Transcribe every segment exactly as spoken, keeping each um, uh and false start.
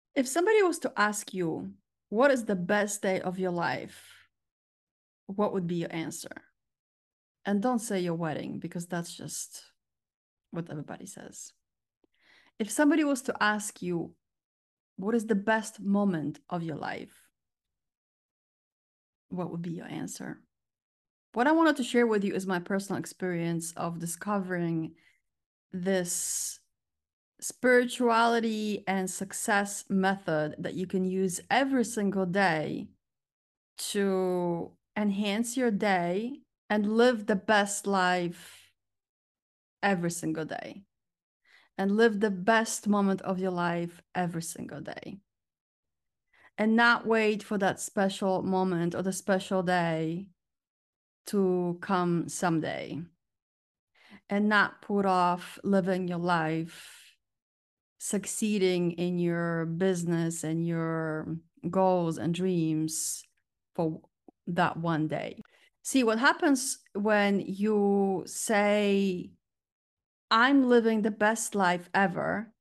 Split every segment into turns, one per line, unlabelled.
If somebody was to ask you, what is the best day of your life? What would be your answer? And don't say your wedding, because that's just what everybody says. If somebody was to ask you, what is the best moment of your life? What would be your answer? What I wanted to share with you is my personal experience of discovering this spirituality and success method that you can use every single day to enhance your day and live the best life every single day and live the best moment of your life every single day and not wait for that special moment or the special day to come someday and not put off living your life, succeeding in your business and your goals and dreams for that one day. See, what happens when you say, I'm living the best life ever,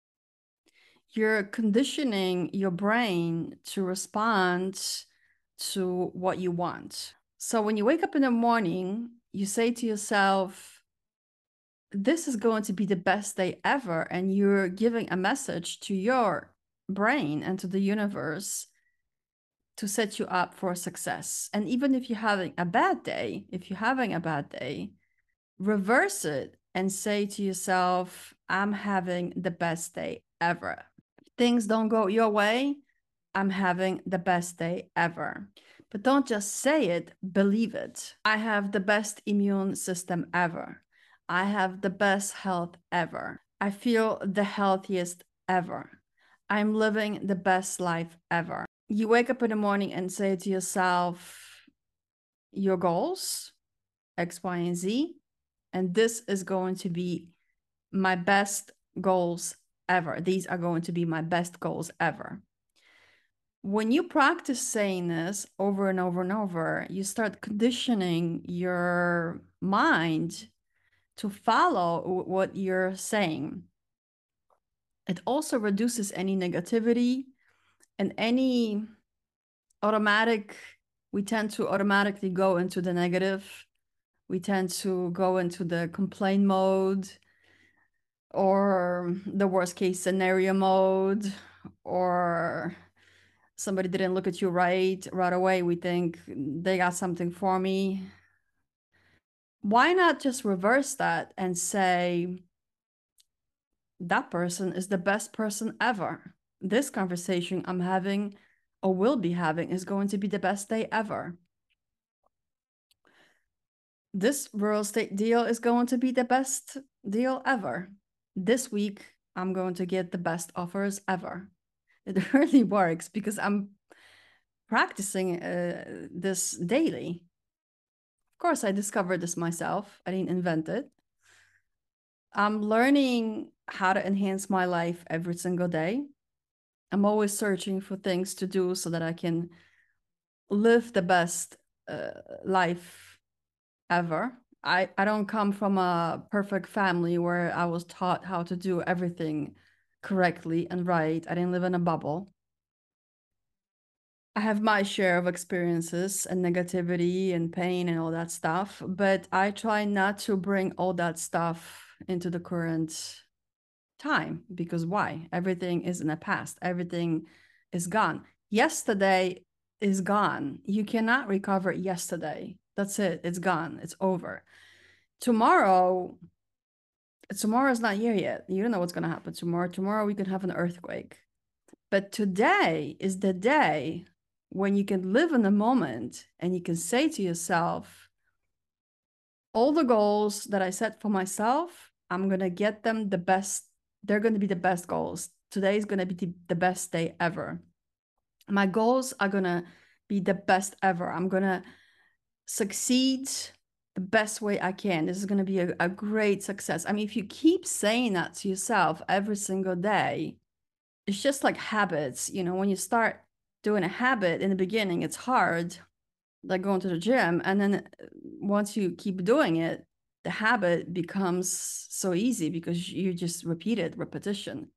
you're conditioning your brain to respond to what you want. So when you wake up in the morning, you say to yourself, this is going to be the best day ever. And you're giving a message to your brain and to the universe to set you up for success. And even if you're having a bad day, if you're having a bad day, reverse it and say to yourself, I'm having the best day ever. If things don't go your way, I'm having the best day ever. But don't just say it, believe it. I have the best immune system ever. I have the best health ever. I feel the healthiest ever. I'm living the best life ever. You wake up in the morning and say to yourself, your goals, X, Y, and Z, and this is going to be my best goals ever. These are going to be my best goals ever. When you practice saying this over and over and over, you start conditioning your mind to follow what you're saying. It also reduces any negativity and any automatic, we tend to automatically go into the negative. We tend to go into the complaint mode or the worst case scenario mode, or somebody didn't look at you right right away. We think they got something for me. Why not just reverse that and say, that person is the best person ever. This conversation I'm having or will be having is going to be the best day ever. This real estate deal is going to be the best deal ever. This week, I'm going to get the best offers ever. It really works because I'm practicing uh, this daily. Of course, I discovered this myself. I didn't invent it. I'm learning how to enhance my life every single day. I'm always searching for things to do so that I can live the best uh, life ever. I, I don't come from a perfect family where I was taught how to do everything correctly and right. I didn't live in a bubble. I have my share of experiences and negativity and pain and all that stuff, but I try not to bring all that stuff into the current time, because why? Everything is in the past. Everything is gone. Yesterday is gone. You cannot recover yesterday. That's it. It's gone. It's over. Tomorrow, tomorrow is not here yet. You don't know what's going to happen tomorrow. Tomorrow we can have an earthquake. But today is the day when you can live in the moment and you can say to yourself, all the goals that I set for myself, I'm going to get them the best. They're going to be the best goals. Today is going to be the, the best day ever. My goals are going to be the best ever. I'm going to succeed the best way I can. This is going to be a, a great success. I mean, if you keep saying that to yourself every single day, it's just like habits. You know, when you start doing a habit in the beginning, it's hard, like going to the gym. And then once you keep doing it, the habit becomes so easy because you just repeat it, repetition.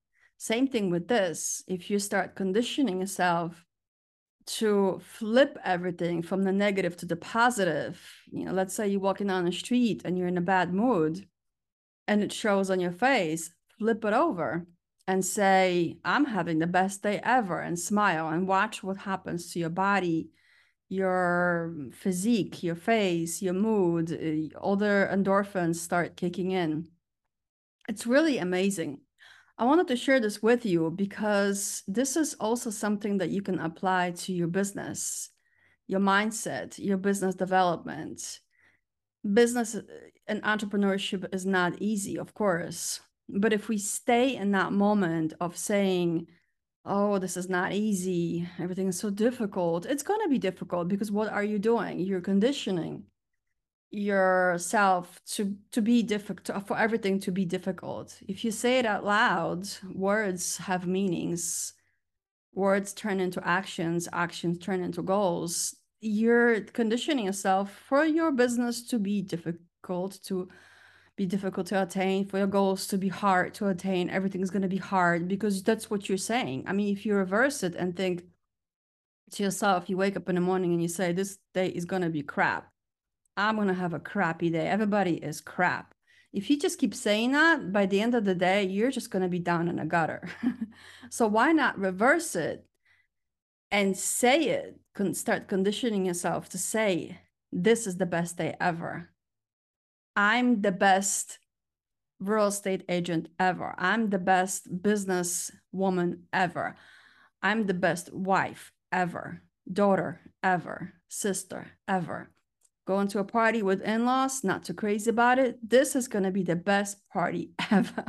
Same thing with this. If you start conditioning yourself to flip everything from the negative to the positive, you know, let's say you're walking down the street and you're in a bad mood and it shows on your face, flip it over and say, I'm having the best day ever, and smile and watch what happens to your body, your physique, your face, your mood. All the endorphins start kicking in. It's really amazing. I wanted to share this with you because this is also something that you can apply to your business, your mindset, your business development. Business and entrepreneurship is not easy, of course. But if we stay in that moment of saying, oh, this is not easy, everything is so difficult, it's going to be difficult because what are you doing? You're conditioning yourself to to be difficult, for everything to be difficult. If you say it out loud, words have meanings, words turn into actions, actions turn into goals. You're conditioning yourself for your business to be difficult, to be difficult to attain, for your goals to be hard to attain. Everything's going to be hard because that's what you're saying. I mean, if you reverse it and think to yourself, you wake up in the morning and you say, this day is going to be crap, I'm going to have a crappy day, everybody is crap. If you just keep saying that, by the end of the day, you're just going to be down in a gutter. So why not reverse it and say it? Start conditioning yourself to say, this is the best day ever. I'm the best real estate agent ever. I'm the best business woman ever. I'm the best wife ever, daughter ever, sister ever. Going to a party with in-laws, not too crazy about it. This is going to be the best party ever.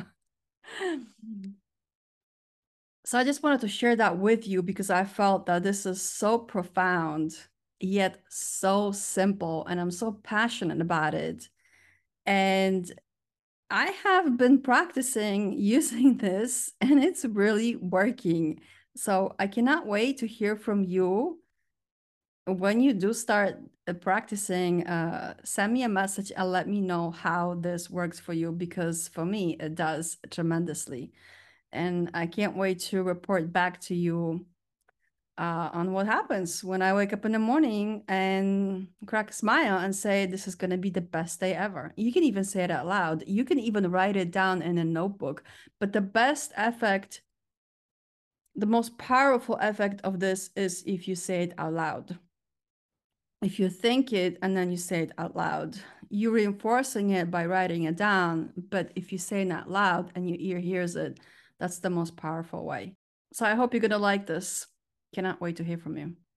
So I just wanted to share that with you because I felt that this is so profound, yet so simple, and I'm so passionate about it. And I have been practicing using this, and it's really working. So I cannot wait to hear from you. When you do start uh, practicing, uh, send me a message and let me know how this works for you, because for me, it does tremendously. And I can't wait to report back to you uh, on what happens when I wake up in the morning and crack a smile and say, this is going to be the best day ever. You can even say it out loud. You can even write it down in a notebook. But the best effect, the most powerful effect of this is if you say it out loud. If you think it and then you say it out loud, you're reinforcing it by writing it down. But if you say it out loud and your ear hears it, that's the most powerful way. So I hope you're going to like this. Cannot wait to hear from you.